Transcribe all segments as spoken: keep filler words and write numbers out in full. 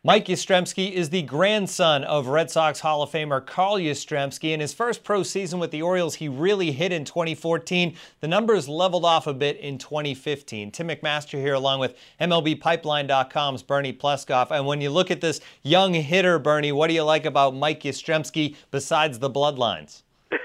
Mike Yastrzemski is the grandson of Red Sox Hall of Famer Carl Yastrzemski. In his first pro season with the Orioles, he really hit in twenty fourteen. The numbers leveled off a bit in twenty fifteen. Tim McMaster here along with M L B Pipeline dot com's Bernie Pleskoff. And when you look at this young hitter, Bernie, what do you like about Mike Yastrzemski besides the bloodlines?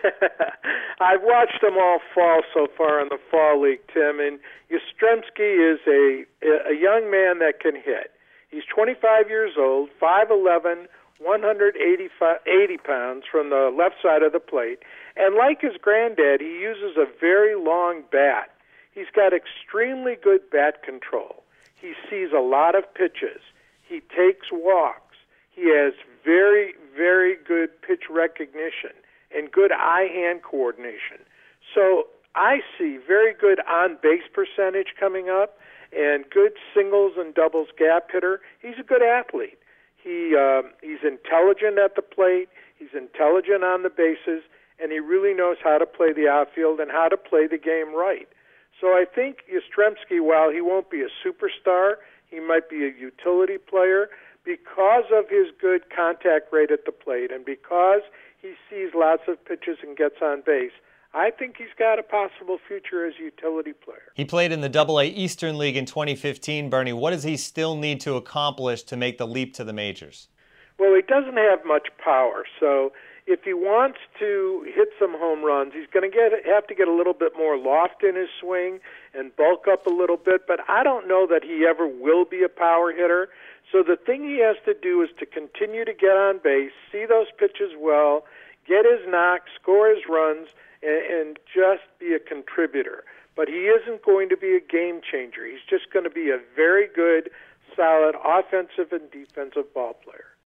I've watched them all fall so far in the Fall League, Tim, and Yastrzemski is a, a young man that can hit. He's twenty-five years old, five eleven, one hundred eighty pounds from the left side of the plate. And like his granddad, he uses a very long bat. He's got extremely good bat control. He sees a lot of pitches. He takes walks. He has very, very good pitch recognition and good eye-hand coordination. So I see very good on-base percentage coming up, and good singles and doubles gap hitter. He's a good athlete. He uh, he's intelligent at the plate. He's intelligent on the bases, and he really knows how to play the outfield and how to play the game right. So I think Yastrzemski, while he won't be a superstar, he might be a utility player because of his good contact rate at the plate and because he sees lots of pitches and gets on base. I think he's got a possible future as a utility player. He played in the Double A Eastern League in twenty fifteen. Bernie, what does he still need to accomplish to make the leap to the majors? Well, he doesn't have much power, so if he wants to hit some home runs, he's going to get have to get a little bit more loft in his swing and bulk up a little bit, but I don't know that he ever will be a power hitter. So the thing he has to do is to continue to get on base, see those pitches well, get his knocks, score his runs, and just be a contributor. But he isn't going to be a game changer. He's just going to be a very good, solid offensive and defensive ball player.